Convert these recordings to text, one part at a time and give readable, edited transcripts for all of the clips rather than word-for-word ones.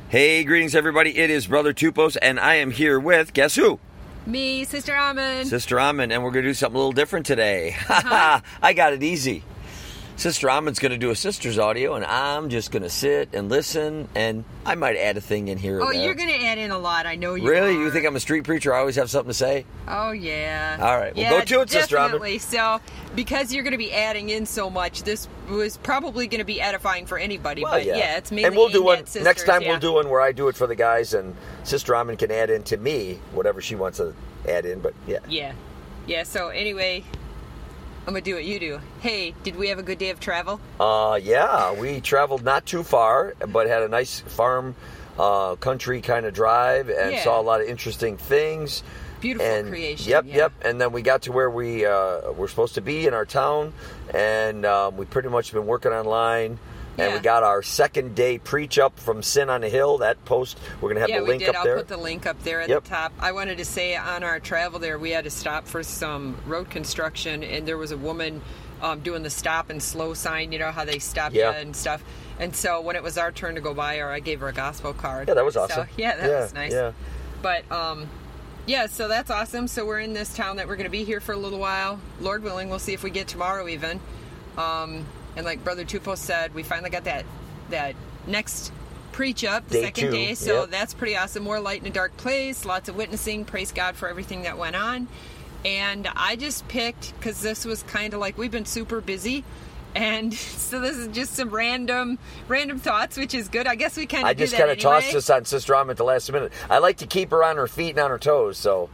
Hey, greetings everybody. It is Brother Tupos, and I am here with, guess who? Me, Sister Amon. Sister Amon, and we're going to do something a little different today. Uh-huh. I got it easy. Sister Amon's going to do a sister's audio, and I'm just going to sit and listen, and I might add a thing in here or there. You're going to add in a lot. I know you Really? are. You think I'm a street preacher? I always have something to say? Oh, yeah. All right. Well, go to it, Sister Amon. Definitely. So, because you're going to be adding in so much, this was probably going to be edifying for anybody. Well, but, yeah, it's mainly and we'll do one sisters, next time. yeah. We'll do one where I do it for the guys, and Sister Amon can add in to me whatever she wants to add in, but yeah. Yeah, so anyway, I'm going to do what you do. Hey, did we have a good day of travel? Yeah, we traveled not too far, but had a nice farm country kind of drive and saw a lot of interesting things. Beautiful creation. Yep. And then we got to where we were supposed to be in our town, and we pretty much been working online. And we got our second day preach up from Sin on the Hill. That post, we're going to have the link up there. I'll put the link up there at the top. I wanted to say on our travel there, we had to stop for some road construction, and there was a woman doing the stop and slow sign, you know, how they stop you and stuff. And so when it was our turn to go by her, I gave her a gospel card. Yeah, that was awesome. So, that was nice. Yeah. But, so that's awesome. So we're in this town that we're going to be here for a little while. Lord willing, we'll see if we get tomorrow even. And like Brother Tupos said, we finally got that next preach up, the second day. So that's pretty awesome. More light in a dark place, lots of witnessing. Praise God for everything that went on. And I just picked, because this was kind of like, we've been super busy. And so this is just some random thoughts, which is good. I guess we kind of do that anyway. I just kind of tossed this on Sister Amon at the last minute. I like to keep her on her feet and on her toes, so...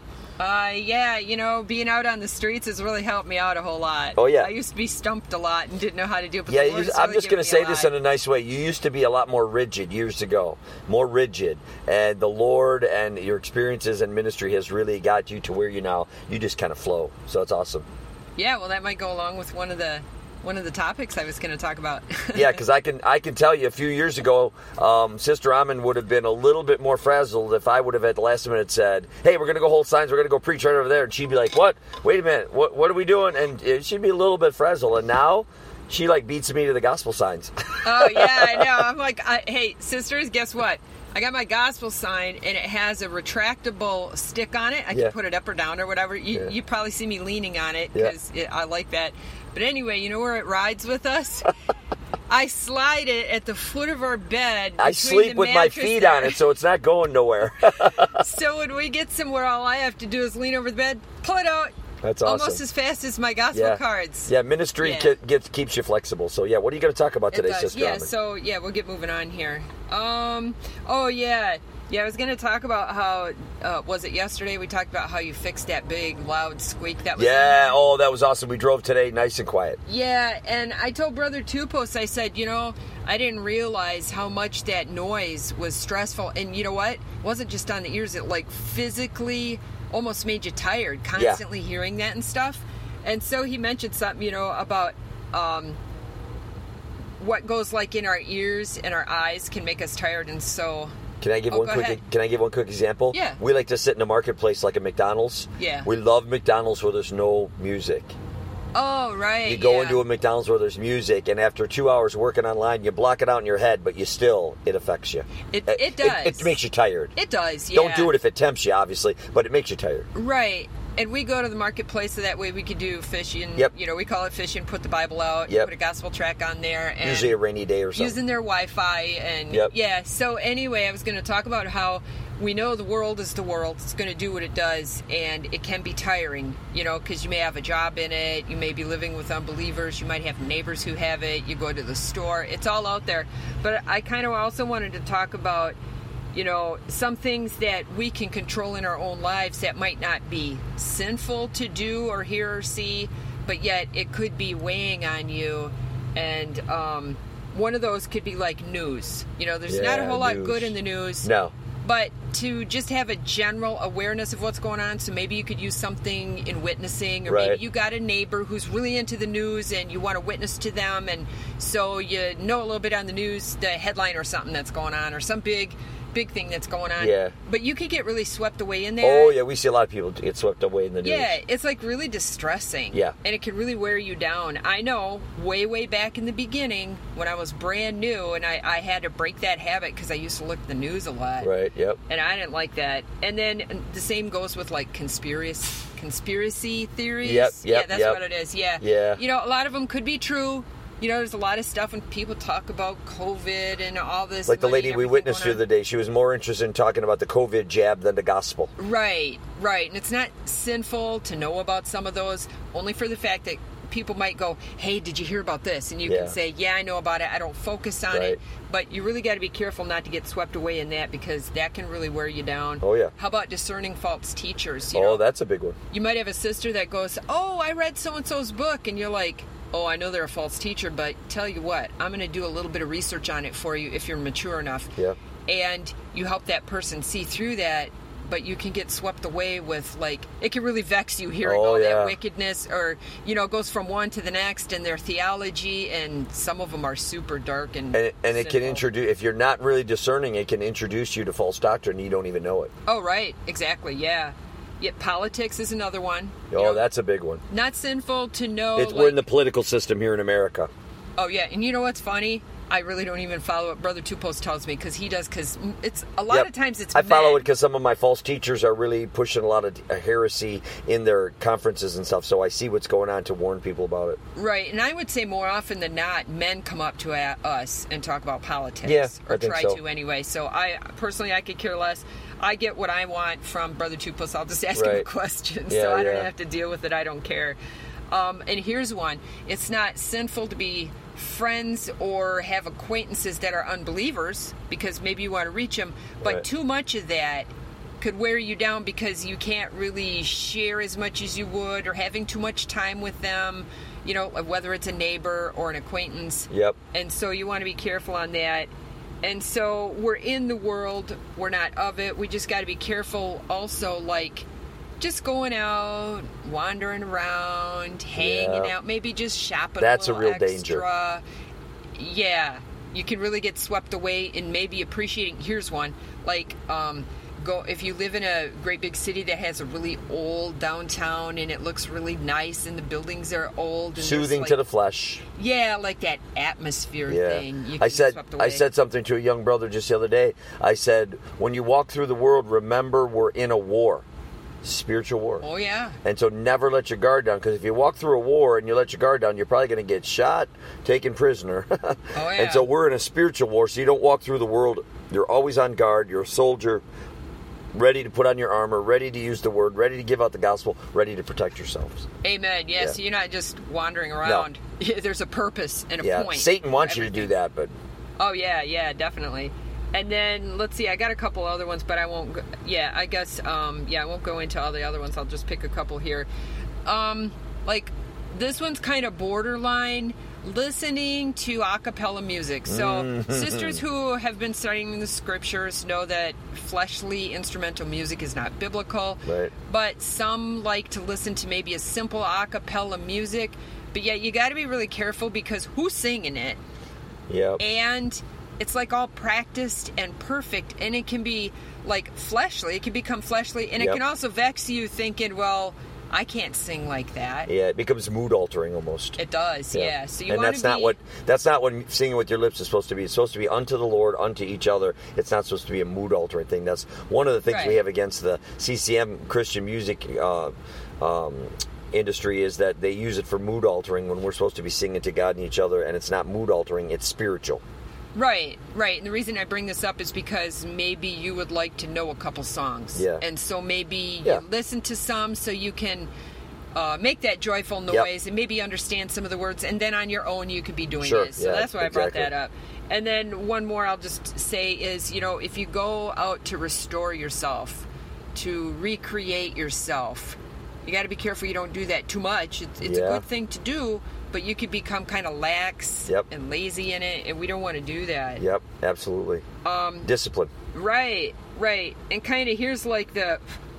being out on the streets has really helped me out a whole lot. Oh, yeah. I used to be stumped a lot and didn't know how to do it. But I'm just going to say this in a nice way. You used to be a lot more rigid years ago. More rigid. And the Lord and your experiences and ministry has really got you to where you just kind of flow. So it's awesome. Yeah, well, that might go along with one of the topics I was going to talk about. Yeah, because I can tell you a few years ago, Sister Amon would have been a little bit more frazzled if I would have at the last minute said, hey, we're going to go hold signs, we're going to go preach right over there. And she'd be like, what? Wait a minute, what are we doing? And she'd be a little bit frazzled. And now she beats me to the gospel signs. Oh, yeah, I know. I'm like, hey, sisters, guess what? I got my gospel sign, and it has a retractable stick on it. I can put it up or down or whatever. You probably see me leaning on it because I like that. But anyway, you know where it rides with us? I slide it at the foot of our bed. I sleep with my feet on it, so it's not going nowhere. So when we get somewhere, all I have to do is lean over the bed, pull it out. That's awesome. Almost as fast as my gospel cards. Yeah, ministry keeps you flexible. So, what are you going to talk about today, Sister Amon? So, we'll get moving on here. I was going to talk about how, was it yesterday we talked about how you fixed that big, loud squeak that was in there? That was awesome. We drove today nice and quiet. Yeah, and I told Brother Tupos, I said, I didn't realize how much that noise was stressful. And you know what? It wasn't just on the ears. It, physically almost made you tired, constantly hearing that and stuff. And so he mentioned something, about what goes in our ears and our eyes can make us tired. And so... Can I give one quick example? Yeah. We like to sit in a marketplace like a McDonald's. Yeah. We love McDonald's where there's no music. Oh, right. You go into a McDonald's where there's music, and after 2 hours working online, you block it out in your head, but it affects you. It does. It makes you tired. It does, yeah. Don't do it if it tempts you, obviously, but it makes you tired. Right. And we go to the marketplace so that way we could do fishing. Yep. We call it fishing, put the Bible out, put a gospel track on there. And usually a rainy day or something. Using their Wi-Fi. And so anyway, I was going to talk about how we know the world is the world. It's going to do what it does, and it can be tiring, because you may have a job in it. You may be living with unbelievers. You might have neighbors who have it. You go to the store. It's all out there. But I kind of also wanted to talk about some things that we can control in our own lives that might not be sinful to do or hear or see, but yet it could be weighing on you. And one of those could be like news. There's not a whole lot good in the news. No. But to just have a general awareness of what's going on. So maybe you could use something in witnessing, or right. maybe you got a neighbor who's really into the news and you want to witness to them, and so you know a little bit on the news, the headline or something that's going on, or some big thing that's going on. Yeah. But you could get really swept away in there. Oh, yeah, we see a lot of people get swept away in the news. Yeah, it's like really distressing. Yeah. And it can really wear you down. I know way back in the beginning when I was brand new and I had to break that habit because I used to look at the news a lot. Right, yep. And I didn't like that. And then the same goes with like conspiracy theories. Yep, yeah, that's what it is. Yeah. Yeah. You know, a lot of them could be true. You know, there's a lot of stuff when people talk about COVID and all this. Like the lady we witnessed the other day, she was more interested in talking about the COVID jab than the gospel. Right. And it's not sinful to know about some of those, only for the fact that people might go, hey, did you hear about this? And you can say, yeah, I know about it. I don't focus on it. But you really got to be careful not to get swept away in that, because that can really wear you down. Oh, yeah. How about discerning false teachers? You know, that's a big one. You might have a sister that goes, oh, I read so-and-so's book. And you're like, oh, I know they're a false teacher, but tell you what, I'm going to do a little bit of research on it for you if you're mature enough. Yeah. And you help that person see through that, but you can get swept away with, like, it can really vex you hearing all that wickedness, or, you know, it goes from one to the next in their theology, and some of them are super dark and it can introduce, if you're not really discerning, it can introduce you to false doctrine and you don't even know it. Oh, right. Exactly. Yeah. Yet politics is another one. That's a big one. Not sinful to know. We're in the political system here in America. Oh, yeah. And you know what's funny? I really don't even follow what Brother Two Post tells me, because he does, because it's a lot of times it's I follow it because some of my false teachers are really pushing a lot of heresy in their conferences and stuff, so I see what's going on to warn people about it. Right, and I would say more often than not, men come up to us and talk about politics. Yeah, or I think try so. to anyway. So I could care less. I get what I want from Brother Two Post. I'll just ask him a question, so I don't have to deal with it. I don't care. And here's one. It's not sinful to be friends or have acquaintances that are unbelievers, because maybe you want to reach them, but too much of that could wear you down because you can't really share as much as you would, or having too much time with them, you know, whether it's a neighbor or an acquaintance. Yep. And so you want to be careful on that. And so we're in the world, we're not of it. We just got to be careful also, like just going out, wandering around, hanging out, maybe just shopping. That's a real danger. Yeah, you can really get swept away in maybe appreciating. Here's one, like go if you live in a great big city that has a really old downtown and it looks really nice and the buildings are old and soothing to the flesh. Yeah, like that atmosphere thing. You can I get swept away. I said something to a young brother just the other day. I said, when you walk through the world, remember we're in a war. Spiritual war. Oh, yeah. And so never let your guard down, because if you walk through a war and you let your guard down, you're probably going to get shot, taken prisoner. Oh, yeah. And so we're in a spiritual war, so you don't walk through the world. You're always on guard. You're a soldier, ready to put on your armor, ready to use the word, ready to give out the gospel, ready to protect yourselves. Amen. Yeah, so you're not just wandering around. No. There's a purpose and a point. Satan wants you to do that, but... Oh, yeah, definitely. And then, let's see, I got a couple other ones, but I won't, I guess, I won't go into all the other ones. I'll just pick a couple here. Like, this one's kind of borderline, listening to a cappella music. So, sisters who have been studying the scriptures know that fleshly instrumental music is not biblical. Right. But some like to listen to maybe a simple a cappella music. But yeah, you got to be really careful, because who's singing it? Yeah. And it's like all practiced and perfect, and it can be like fleshly. It can become fleshly, and it can also vex you thinking, well, I can't sing like that. Yeah, it becomes mood altering almost. It does, yeah. So you and want that's not what singing with your lips is supposed to be. It's supposed to be unto the Lord, unto each other. It's not supposed to be a mood altering thing. That's one of the things we have against the CCM Christian music industry, is that they use it for mood altering when we're supposed to be singing to God and each other, and it's not mood altering, it's spiritual. Right. And the reason I bring this up is because maybe you would like to know a couple songs. Yeah. And so maybe you listen to some so you can make that joyful noise and maybe understand some of the words, and then on your own you could be doing this. So that's why I brought that up. And then one more I'll just say is, if you go out to restore yourself, to recreate yourself, you got to be careful you don't do that too much. It's a good thing to do, but you could become kind of lax and lazy in it, and we don't want to do that. Yep, absolutely. Discipline. Right. And kind of here's like a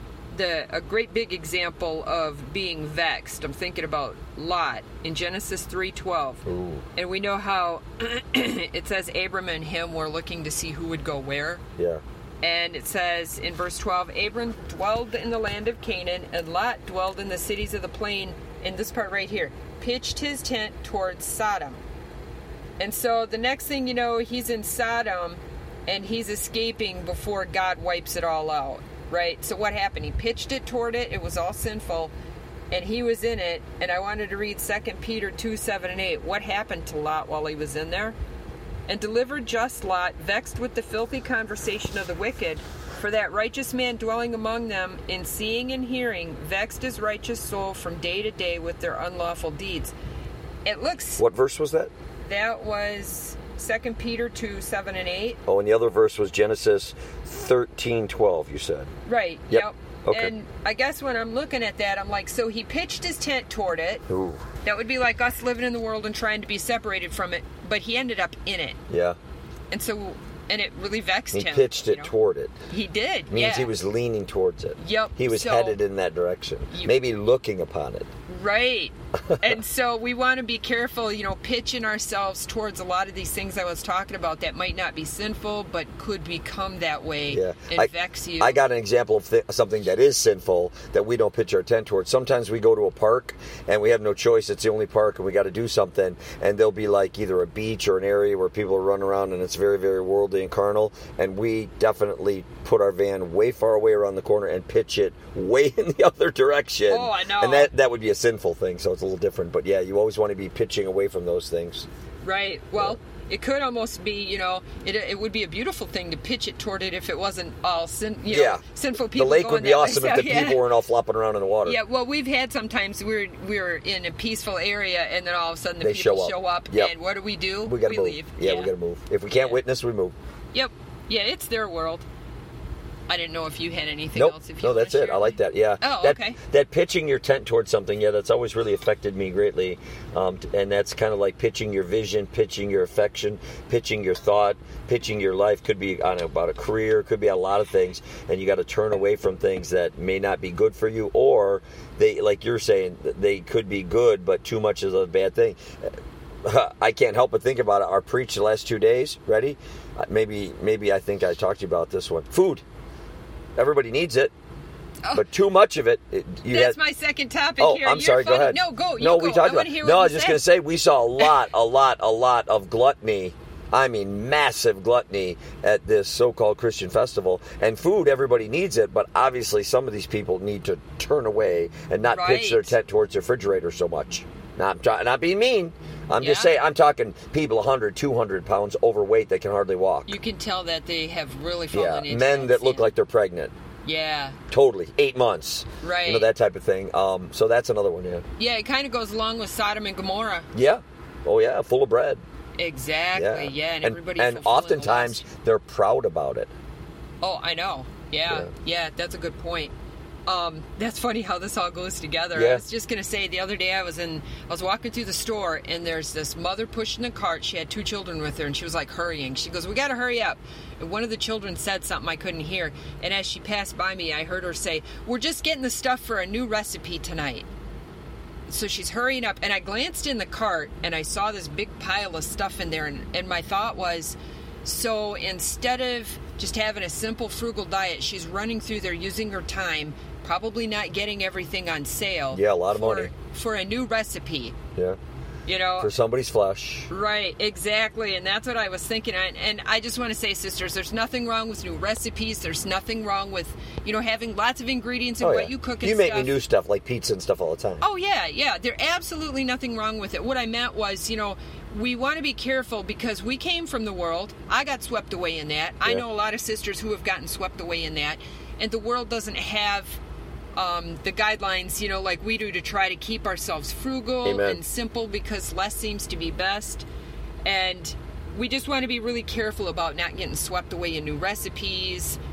great big example of being vexed. I'm thinking about Lot in Genesis 3:12. Ooh. And we know how it says Abram and him were looking to see who would go where. Yeah. And it says in verse 12, Abram dwelled in the land of Canaan, and Lot dwelled in the cities of the plain, in this part right here, pitched his tent towards Sodom. And so the next thing you know, he's in Sodom, and he's escaping before God wipes it all out, right? So what happened? He pitched it toward it. It was all sinful, and he was in it. And I wanted to read 2 Peter 2:7 and 8. What happened to Lot while he was in there? And delivered just Lot, vexed with the filthy conversation of the wicked, for that righteous man dwelling among them, in seeing and hearing, vexed his righteous soul from day to day with their unlawful deeds. It looks... What verse was that? That was 2 Peter 2:7 and 8. Oh, and the other verse was Genesis 13:12, you said. Right, yep. Okay. And I guess when I'm looking at that, I'm like, so he pitched his tent toward it. Ooh. That would be like us living in the world and trying to be separated from it, but he ended up in it. Yeah. And it really vexed him. He pitched it toward it. He did, Means he was leaning towards it. Yep. He was headed in that direction. Maybe looking upon it. Right. And so we want to be careful, pitching ourselves towards a lot of these things I was talking about that might not be sinful, but could become that way and vex you. I got an example of something that is sinful that we don't pitch our tent towards. Sometimes we go to a park and we have no choice. It's the only park and we got to do something. And there'll be like either a beach or an area where people are running around and it's very, very worldly and carnal. And we definitely put our van way far away around the corner and pitch it way in the other direction. Oh, I know. And that would be a sinful thing, so it's a little different. But yeah, you always want to be pitching away from those things. Right. Well, it could almost be, it would be a beautiful thing to pitch it toward it if it wasn't all sinful people. The lake would be awesome if the people weren't all flopping around in the water. Yeah, well, we've had sometimes we're in a peaceful area and then all of a sudden the people show up and what do? We gotta move. Leave. Yeah, we got to move. If we can't witness, we move. Yep. Yeah, it's their world. I didn't know if you had anything else. No, that's it. I like that. Yeah. Oh, okay. That pitching your tent towards something, that's always really affected me greatly. And that's kind of like pitching your vision, pitching your affection, pitching your thought, pitching your life. Could be about a career, could be a lot of things. And you got to turn away from things that may not be good for you, or they, like you're saying, they could be good, but too much is a bad thing. I can't help but think about it. Our preach the last 2 days. Ready? Maybe I think I talked to you about this one. Food. Everybody needs it, but too much of it. That's my second topic here. Oh, I'm sorry. Go ahead. No, go. We talked about. No, I was just going to say we saw a lot of gluttony. I mean, massive gluttony at this so-called Christian festival. And food, everybody needs it, but obviously some of these people need to turn away and not pitch their tent towards the refrigerator so much. Not being mean. I'm just saying, I'm talking people 100, 200 pounds overweight that can hardly walk. You can tell that they have really fallen into men that look like they're pregnant. Yeah. Totally. 8 months. Right. That type of thing. So that's another one, Yeah, it kind of goes along with Sodom and Gomorrah. Yeah. Oh, yeah. Full of bread. Exactly. Yeah. And everybody. And oftentimes they're proud about it. Oh, I know. Yeah. That's a good point. That's funny how this all goes together. Yeah. I was just gonna say the other day I was walking through the store and there's this mother pushing a cart. She had 2 children with her and she was like hurrying. She goes, "We gotta hurry up." And one of the children said something I couldn't hear. And as she passed by me, I heard her say, "We're just getting the stuff for a new recipe tonight." So she's hurrying up, and I glanced in the cart and I saw this big pile of stuff in there, and my thought was, so instead of just having a simple frugal diet, she's running through there using her time, probably not getting everything on sale. Yeah, a lot of money. For a new recipe. Yeah. For somebody's flesh. Right, exactly. And that's what I was thinking. And I just want to say, sisters, there's nothing wrong with new recipes. There's nothing wrong with, having lots of ingredients in what you cook and stuff. You make me new stuff like pizza and stuff all the time. Oh, yeah. There's absolutely nothing wrong with it. What I meant was, we want to be careful because we came from the world. I got swept away in that. I know a lot of sisters who have gotten swept away in that. And the world doesn't have the guidelines, like we do to try to keep ourselves frugal and simple because less seems to be best. And we just want to be really careful about not getting swept away in new recipes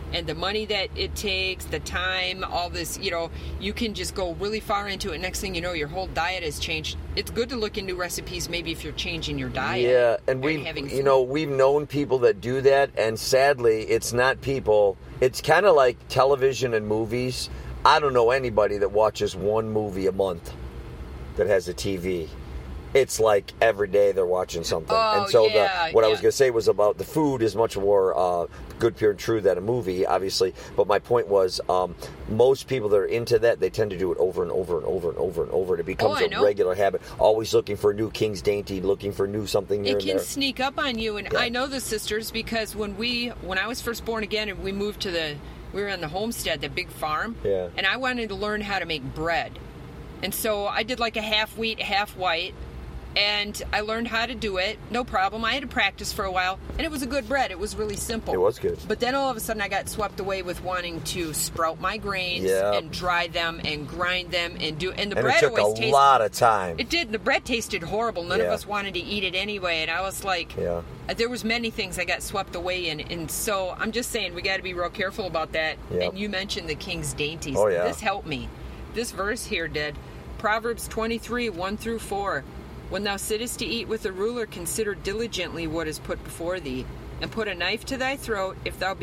and the money that it takes, the time, all this, you can just go really far into it. Next thing you know, your whole diet has changed. It's good to look into recipes maybe if you're changing your diet. Yeah, and we've known people that do that, and sadly, it's not people. It's kind of like television and movies. I don't know anybody that watches one movie a month that has a TV. It's like every day they're watching something. Oh, and so what I was going to say was about the food is much more good, pure, and true than a movie, obviously. But my point was most people that are into that, they tend to do it over and over and over and over and over. And it becomes a regular habit, always looking for a new King's Dainty, looking for new something here and there. It can sneak up on you. And I know the sisters because when I was first born again and we moved to we were on the homestead, the big farm. Yeah. And I wanted to learn how to make bread. And so I did like a half wheat, half white. And I learned how to do it. No problem. I had to practice for a while. And it was a good bread. It was really simple. It was good. But then all of a sudden I got swept away with wanting to sprout my grains and dry them and grind them and do. And the bread always always tasted. It took a lot of time. It did. The bread tasted horrible. None of us wanted to eat it anyway. And I was like, there was many things I got swept away in. And so I'm just saying we got to be real careful about that. Yep. And you mentioned the King's Dainties. Oh, yeah. This helped me. This verse here did. Proverbs 23, 1-4. When thou sittest to eat with a ruler, consider diligently what is put before thee, and put a knife to thy throat, if thou be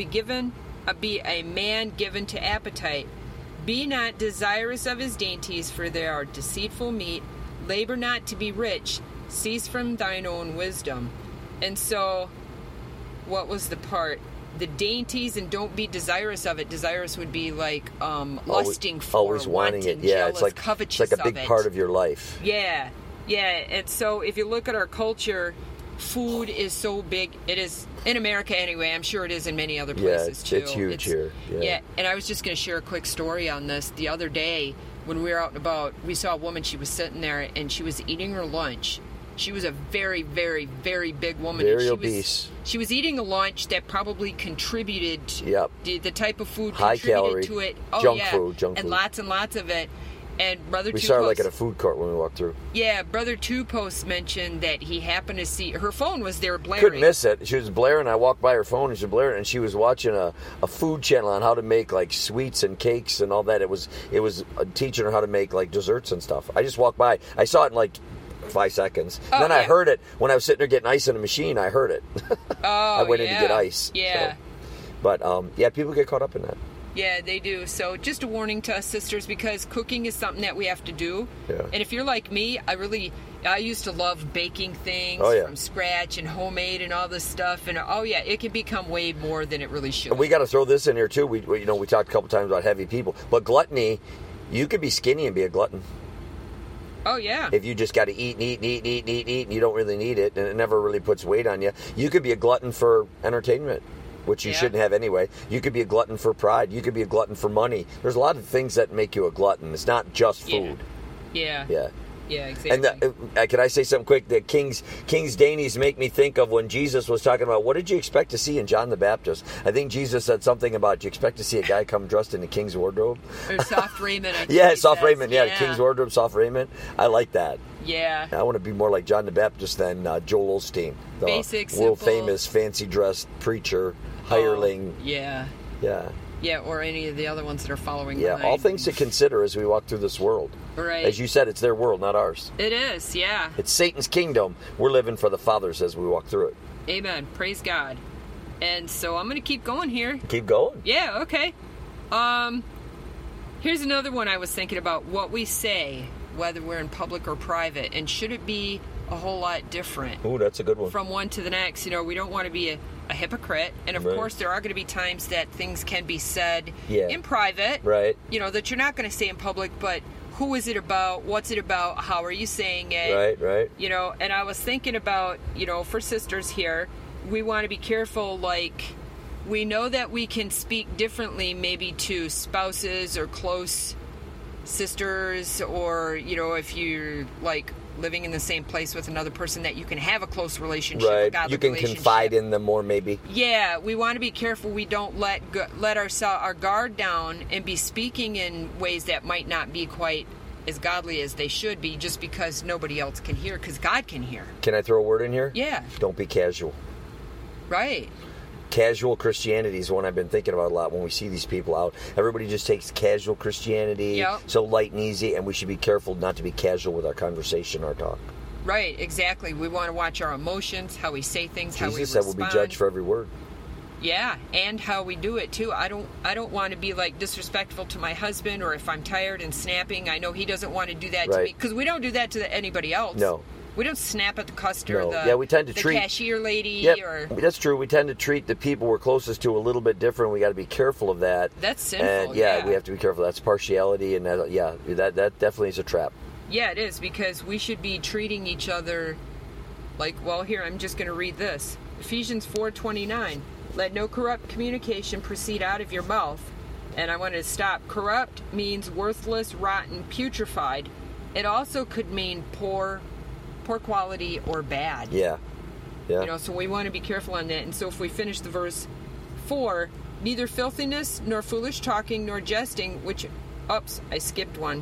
a man given to appetite. Be not desirous of his dainties, for they are deceitful meat. Labor not to be rich. Cease from thine own wisdom. And so, what was the part? The dainties, and don't be desirous of it. Desirous would be like lusting for, always wanting it. Yeah, jealous, it's like covetous a big part of your life. Yeah. Yeah, and so if you look at our culture, food is so big. It is in America anyway. I'm sure it is in many other places too. It's huge here. Yeah, and I was just going to share a quick story on this. The other day, when we were out and about, we saw a woman. She was sitting there, and she was eating her lunch. She was a very, very, very big woman. Very obese. She was eating a lunch that probably contributed the type of food high contributed calorie, to it. Junk food. And lots of it. And Brother we Two saw her Posts, like at a food court when we walked through. Yeah, Brother Two Posts mentioned that he happened to see her phone was there blaring. Couldn't miss it. She was blaring. I walked by her phone and she was blaring, and she was watching a food channel on how to make like sweets and cakes and all that. It was teaching her how to make like desserts and stuff. I just walked by. I saw it in like 5 seconds. And then I heard it when I was sitting there getting ice in a machine. I heard it. I went in to get ice. Yeah. So. But people get caught up in that. Yeah, they do. So just a warning to us sisters, because cooking is something that we have to do. Yeah. And if you're like me, I used to love baking things from scratch and homemade and all this stuff. And it can become way more than it really should. And we got to throw this in here too. We talked a couple times about heavy people, but gluttony, you could be skinny and be a glutton. Oh, yeah. If you just got to eat, and you don't really need it, and it never really puts weight on you, you could be a glutton for entertainment, which you shouldn't have anyway. You could be a glutton for pride. You could be a glutton for money. There's a lot of things that make you a glutton. It's not just food. Yeah. Yeah, exactly. And can I say something quick? The King's Dainties make me think of when Jesus was talking about, what did you expect to see in John the Baptist? I think Jesus said something about, do you expect to see a guy come dressed in the king's wardrobe? Or soft raiment, I think Yeah, soft raiment. Yeah, the king's wardrobe, soft raiment. I like that. Yeah. I want to be more like John the Baptist than Joel Osteen. The basic, world-famous, fancy-dressed preacher, hireling. Yeah. Yeah. Yeah, or any of the other ones that are following behind. All things to consider as we walk through this world. Right. As you said, it's their world, not ours. It is, yeah. It's Satan's kingdom. We're living for the Father's as we walk through it. Amen. Praise God. And so I'm going to keep going here. Keep going? Yeah, okay. Here's another one I was thinking about. What we say, whether we're in public or private, and should it be a whole lot different? Ooh, that's a good one. From one to the next. We don't want to be a hypocrite. And of course, there are going to be times that things can be said in private. Right. That you're not going to say in public, but who is it about? What's it about? How are you saying it? Right. And I was thinking about, for sisters here, we want to be careful, like, we know that we can speak differently maybe to spouses or close sisters, or, if you're, like, living in the same place with another person that you can have a close relationship, a godly you can relationship. confide in them more, maybe. Yeah, we want to be careful we don't let our guard down and be speaking in ways that might not be quite as godly as they should be, just because nobody else can hear, because God can hear. Can I throw a word in here? Yeah. Don't be casual. Right. Casual Christianity is one I've been thinking about a lot when we see these people out. Everybody just takes casual Christianity, so light and easy, and we should be careful not to be casual with our conversation, our talk. Right, exactly. We want to watch our emotions, how we say things, how we respond. Jesus said we'll be judged for every word. Yeah, and how we do it too. I don't want to be like disrespectful to my husband, or if I'm tired and snapping, I know he doesn't want to do that to me, because we don't do that to anybody else. No. We don't snap at the customer, we tend to treat the cashier lady. That's true. We tend to treat the people we're closest to a little bit different. We got to be careful of that. That's sinful. And we have to be careful. That's partiality, and that definitely is a trap. Yeah, it is, because we should be treating each other like, well, here, I'm just going to read this. Ephesians 4:29. Let no corrupt communication proceed out of your mouth. And I wanted to stop. Corrupt means worthless, rotten, putrefied. It also could mean poor quality, or bad. Yeah. So we want to be careful on that. And so if we finish the verse 4, neither filthiness, nor foolish talking, nor jesting, I skipped one.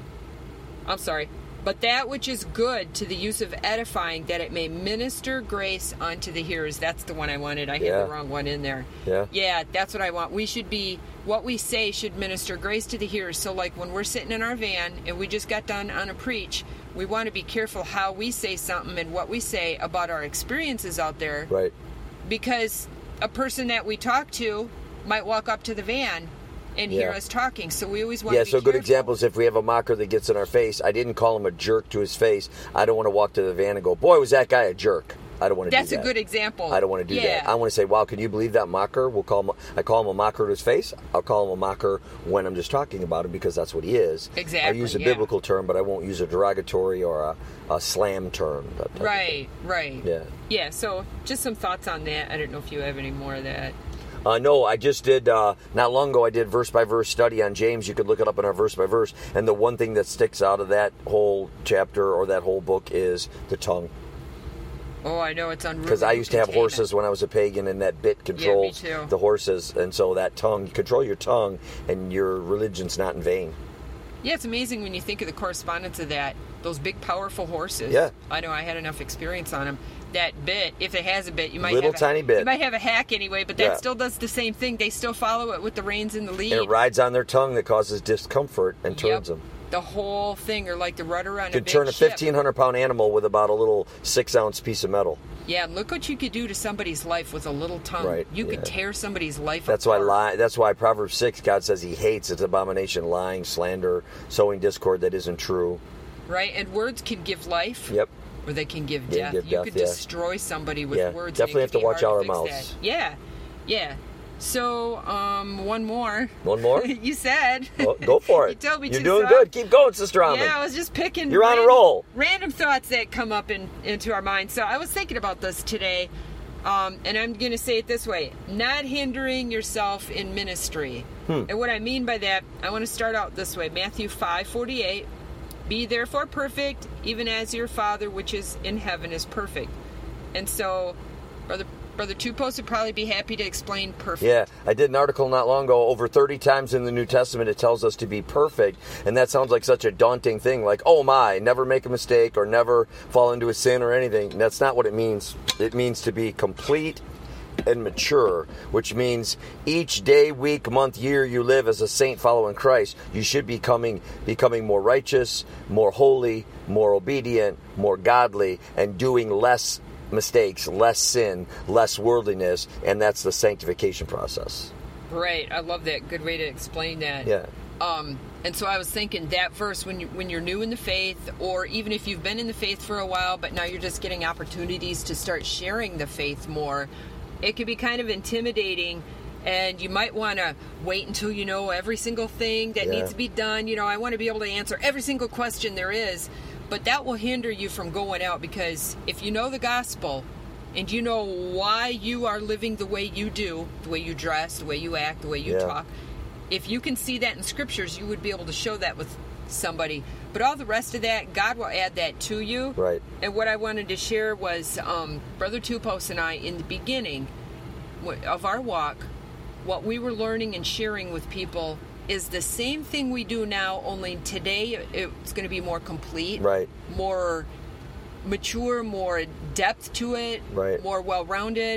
I'm sorry. But that which is good to the use of edifying, that it may minister grace unto the hearers. That's the one I wanted. I had the wrong one in there. Yeah, that's what I want. What we say should minister grace to the hearers. So like when we're sitting in our van and we just got done on a preach, we want to be careful how we say something and what we say about our experiences out there. Right. Because a person that we talk to might walk up to the van and hear us talking. So we always want to be careful. Good examples, if we have a mocker that gets in our face, I didn't call him a jerk to his face. I don't want to walk to the van and go, boy, was that guy a jerk. I don't want to do that. That's a good example. I don't want to do that. I want to say, wow, can you believe that mocker? I call him a mocker to his face. I'll call him a mocker when I'm just talking about him, because that's what he is. Exactly. I use a biblical term, but I won't use a derogatory or a slam term. Right. Yeah. Yeah, so just some thoughts on that. I don't know if you have any more of that. No, I just did, not long ago, I did verse-by-verse study on James. You could look it up in our verse-by-verse. And the one thing that sticks out of that whole chapter or that whole book is the tongue. Oh, I know, it's unruly. Because I used to have horses when I was a pagan, and that bit controls the horses. And so that tongue, you control your tongue, and your religion's not in vain. Yeah, it's amazing when you think of the correspondence of that. Those big, powerful horses. Yeah. I know I had enough experience on them. That bit, if it has a bit, you might tiny bit. You might have a hack anyway, but that still does the same thing. They still follow it with the reins in the lead. And it rides on their tongue that causes discomfort and turns them. The whole thing, or like the rudder on a big ship. You could turn a 1,500-pound animal with about a little 6-ounce piece of metal. Yeah, look what you could do to somebody's life with a little tongue. Right. You could tear somebody's life apart. That's why Proverbs 6, God says he hates its abomination, lying, slander, sowing discord that isn't true. Right, and words can give life. Yep. Or they can give death. You could destroy somebody with words. Definitely have to watch our mouths. Yeah. So, one more. One more? You said. Well, go for it. You told me You're doing good. Keep going, Sister Amin. Yeah, I was just picking. You're on a roll. Random thoughts that come up into our minds. So I was thinking about this today, and I'm going to say it this way: not hindering yourself in ministry. And what I mean by that, I want to start out this way: Matthew 5:48. Be therefore perfect, even as your Father which is in heaven is perfect. And so, Brother Two Post would probably be happy to explain perfect. Yeah, I did an article not long ago. Over 30 times in the New Testament it tells us to be perfect. And that sounds like such a daunting thing. Like, oh my, never make a mistake or never fall into a sin or anything. And that's not what it means. It means to be complete and mature, which means each day, week, month, year you live as a saint following Christ, you should be becoming more righteous, more holy, more obedient, more godly, and doing less mistakes, less sin, less worldliness, and that's the sanctification process. Right. I love that. Good way to explain that. Yeah. And so I was thinking that verse, when you're new in the faith, or even if you've been in the faith for a while, but now you're just getting opportunities to start sharing the faith more, it can be kind of intimidating, and you might want to wait until you know every single thing that needs to be done. I want to be able to answer every single question there is, but that will hinder you from going out, because if you know the gospel and you know why you are living the way you do, the way you dress, the way you act, the way you talk, if you can see that in scriptures, you would be able to show that with somebody. But all the rest of that, God will add that to you. Right. And what I wanted to share was Brother Two Post and I, in the beginning of our walk, what we were learning and sharing with people is the same thing we do now, only today it's going to be more complete, right, more mature, more depth to it, right, more well-rounded.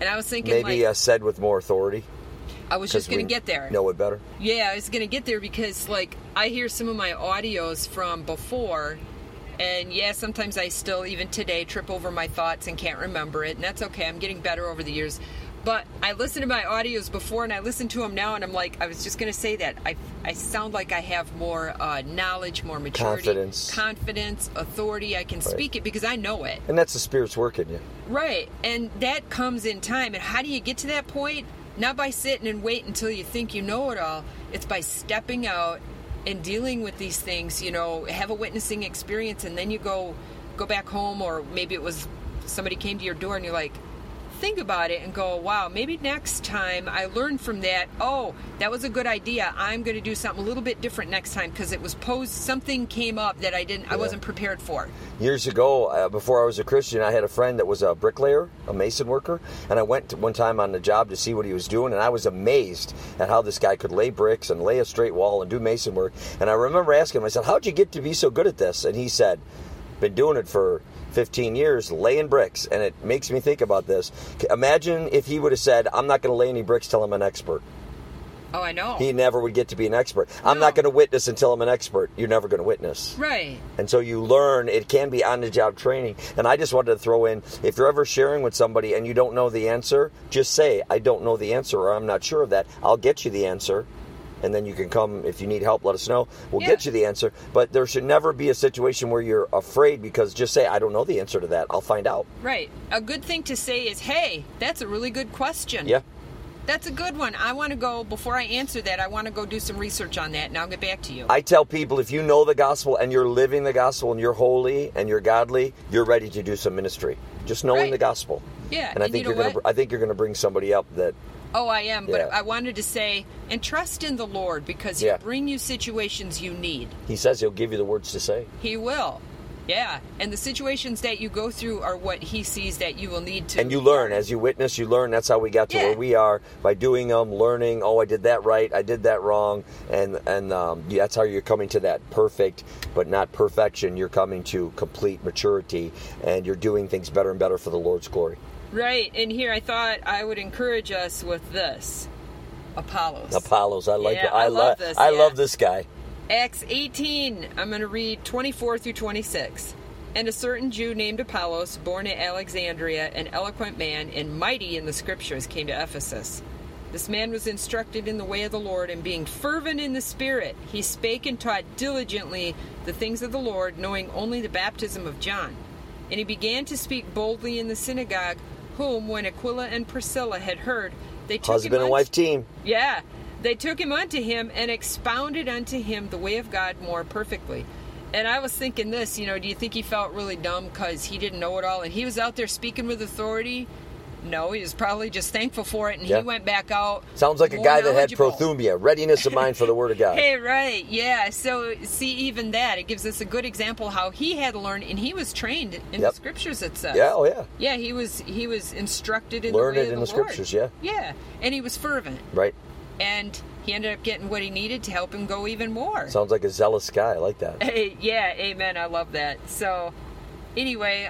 And I was thinking, maybe said with more authority. I was just going to get there. Know it better. Yeah, I was going to get there because, like, I hear some of my audios from before, and yeah, sometimes I still, even today, trip over my thoughts and can't remember it, and that's okay. I'm getting better over the years. But I listened to my audios before, and I listen to them now, and I'm like, I was just going to say that. I sound like I have more knowledge, more maturity. Confidence, authority. I can speak it because I know it. And that's the Spirit's work in you. Right. And that comes in time. And how do you get to that point? Not by sitting and wait until you think you know it all. It's by stepping out and dealing with these things, have a witnessing experience, and then you go back home, or maybe it was somebody came to your door and you're like, think about it and go, wow, maybe next time I learned from that. Oh, that was a good idea. I'm going to do something a little bit different next time because it was something came up that I wasn't prepared for. Years ago, before I was a Christian, I had a friend that was a bricklayer, a mason worker, and I went one time on the job to see what he was doing, and I was amazed at how this guy could lay bricks and lay a straight wall and do mason work. And I remember asking him, I said, how'd you get to be so good at this? And he said, been doing it for 15 years, laying bricks. And it makes me think about this. Imagine if he would have said, I'm not going to lay any bricks till I'm an expert. Oh, I know. He never would get to be an expert. No. I'm not going to witness until I'm an expert. You're never going to witness. Right. And so you learn. It can be on-the-job training. And I just wanted to throw in, if you're ever sharing with somebody and you don't know the answer, just say, I don't know the answer, or I'm not sure of that. I'll get you the answer. And then you can come, if you need help, let us know. We'll get you the answer. But there should never be a situation where you're afraid, because just say, I don't know the answer to that. I'll find out. Right. A good thing to say is, hey, that's a really good question. Yeah. That's a good one. I want to go, before I answer that, I want to go do some research on that, and I'll get back to you. I tell people, if you know the gospel and you're living the gospel and you're holy and you're godly, you're ready to do some ministry. Just knowing the gospel. Yeah. And I think you're going to bring somebody up that... Oh, I am, but I wanted to say, and trust in the Lord, because He'll bring you situations you need. He says He'll give you the words to say. He will. Yeah, and the situations that you go through are what He sees that you will need to. And you learn. As you witness, you learn. That's how we got to where we are, by doing them, learning, I did that right, I did that wrong, and that's how you're coming to that perfect, but not perfection. You're coming to complete maturity, and you're doing things better and better for the Lord's glory. Right, and here I thought I would encourage us with this. Apollos. I like it. I love this. I love this guy. Acts 18, I'm going to read 24 through 26. And a certain Jew named Apollos, born at Alexandria, an eloquent man and mighty in the scriptures, came to Ephesus. This man was instructed in the way of the Lord, and being fervent in the Spirit, he spake and taught diligently the things of the Lord, knowing only the baptism of John. And he began to speak boldly in the synagogue, whom, when Aquila and Priscilla had heard, they took husband and wife team. Yeah, they took him unto him and expounded unto him the way of God more perfectly. And I was thinking this, do you think he felt really dumb because he didn't know it all and he was out there speaking with authority? No, he was probably just thankful for it, and he went back out. Sounds like a guy that had prothumia, readiness of mind for the Word of God. Hey, right, yeah. So, see, even that, it gives us a good example how he had to learn, and he was trained in the Scriptures, it says. Yeah, oh yeah. Yeah, he was instructed in the Learned way it in the the Lord. Scriptures, yeah. Yeah, and he was fervent. Right. And he ended up getting what he needed to help him go even more. Sounds like a zealous guy. I like that. Hey, yeah, amen. I love that. So, anyway,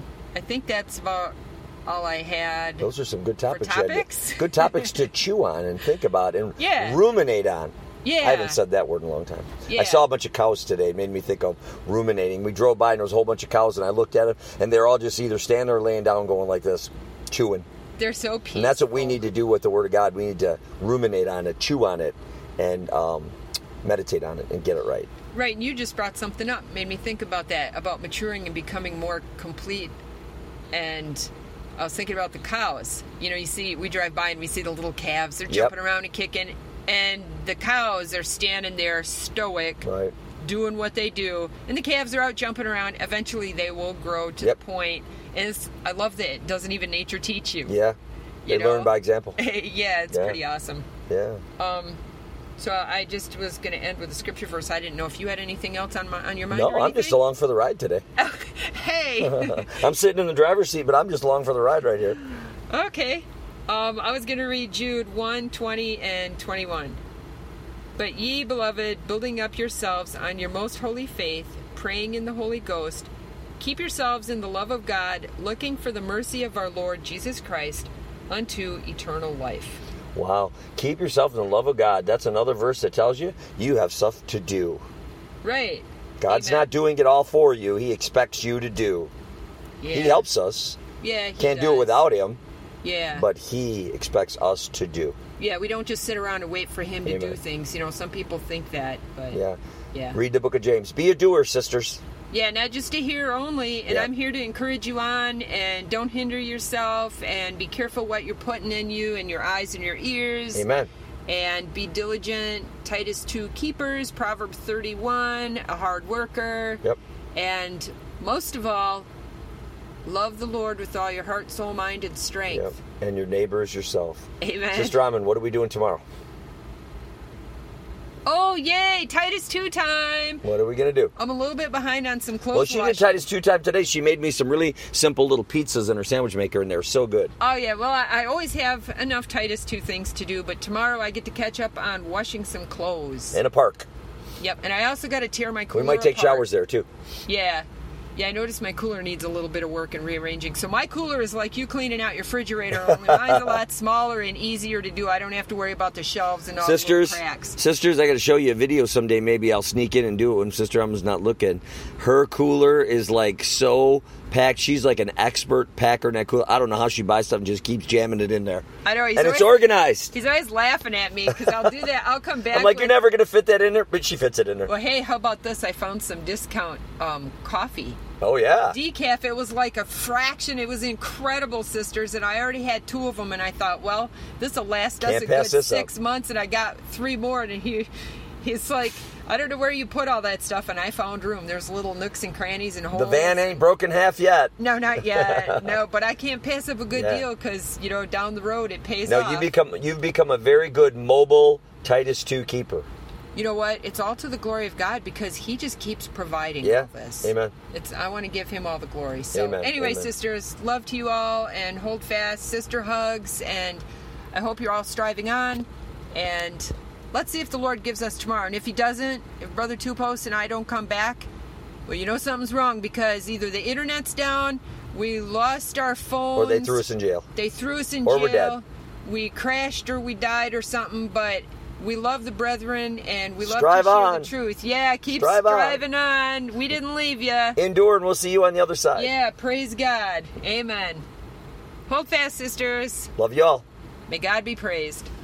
I think that's about all I had. Those are some good topics. Topics? Good topics to chew on and think about and Yeah. ruminate on. Yeah. I haven't said that word in a long time. Yeah. I saw a bunch of cows today. It made me think of ruminating. We drove by and there was a whole bunch of cows, and I looked at them, and they're all just either standing or laying down going like this, chewing. They're so peaceful. And that's what we need to do with the Word of God. We need to ruminate on it, chew on it, and meditate on it and get it right. Right, and you just brought something up. Made me think about that, about maturing and becoming more complete. And I was thinking about the cows. You see, we drive by and we see the little calves. They're jumping around and kicking. And the cows are standing there stoic, doing what they do. And the calves are out jumping around. Eventually, they will grow to the point. And I love that. Doesn't even nature teach you? Yeah. They learn by example. Yeah, it's pretty awesome. Yeah. So I just was going to end with a scripture verse. I didn't know if you had anything else on your mind. No, I'm just along for the ride today. Hey. I'm sitting in the driver's seat, but I'm just along for the ride right here. Okay. I was going to read Jude 1, 20, and 21. But ye, beloved, building up yourselves on your most holy faith, praying in the Holy Ghost, keep yourselves in the love of God, looking for the mercy of our Lord Jesus Christ, unto eternal life. Wow. Keep yourself in the love of God. That's another verse that tells you have stuff to do. Right. God's Amen. not doing it all for you. He expects you to do. Yeah. He helps us. Yeah, he Can't does. do it without him. Yeah. But he expects us to do. Yeah, we don't just sit around and wait for him to Amen. do things. You know, some people think that, but Yeah. Read the book of James. Be a doer, sisters. Yeah, not just a hearer only. And Yeah. I'm here to encourage you on, and don't hinder yourself, and be careful what you're putting in you and your eyes and your ears. Amen. And be diligent. Titus 2 keepers, Proverbs 31, a hard worker. Yep. And most of all, love the Lord with all your heart, soul, mind, and strength. Yep. And your neighbor is yourself. Amen. Sister Amon, what are we doing tomorrow? Oh, yay! Titus 2 time! What are we going to do? I'm a little bit behind on some clothes Well, she did Titus 2 time today. She made me some really simple little pizzas in her sandwich maker, and they're so good. Oh, yeah. Well, I always have enough Titus 2 things to do, but tomorrow I get to catch up on washing some clothes. In a park. Yep, and I also got to tear my cooler We might take apart. showers there, too. Yeah. Yeah, I noticed my cooler needs a little bit of work and rearranging. So my cooler is like you cleaning out your refrigerator, only mine's a lot smaller and easier to do. I don't have to worry about the shelves and all the little cracks. Sisters, I got to show you a video someday. Maybe I'll sneak in and do it when Sister Emma's not looking. Her cooler is like so packed. She's like an expert packer in that cooler. I don't know how she buys stuff and just keeps jamming it in there. I know. And it's organized. He's always laughing at me because I'll do that. I'll come back. I'm like, you're never going to fit that in there, but she fits it in there. Well, hey, how about this? I found some discount coffee. Oh, yeah. Decaf. It was like a fraction. It was incredible, sisters. And I already had 2 of them. And I thought, well, this will last us a good 6 months. And I got 3 more. And he's like, I don't know where you put all that stuff. And I found room. There's little nooks and crannies and holes. The van ain't broken half yet. No, not yet. No, but I can't pass up a good deal because, you know, down the road it pays off. No, you've become a very good mobile Titus 2 keeper. You know what? It's all to the glory of God because he just keeps providing all this. Amen. I want to give him all the glory. So Amen. Anyway, Amen. Sisters, love to you all and hold fast. Sister hugs, and I hope you're all striving on. And let's see if the Lord gives us tomorrow. And if he doesn't, if Brother Two Post and I don't come back, well, you know something's wrong because either the internet's down, we lost our phones. Or they threw us in jail. They threw us in or jail. We're dead. We crashed or we died or something, but we love the brethren, and we love Strive to share on. the truth. Yeah, keep Strive striving on. We didn't leave you. Endure, and we'll see you on the other side. Yeah, praise God. Amen. Hold fast, sisters. Love y'all. May God be praised.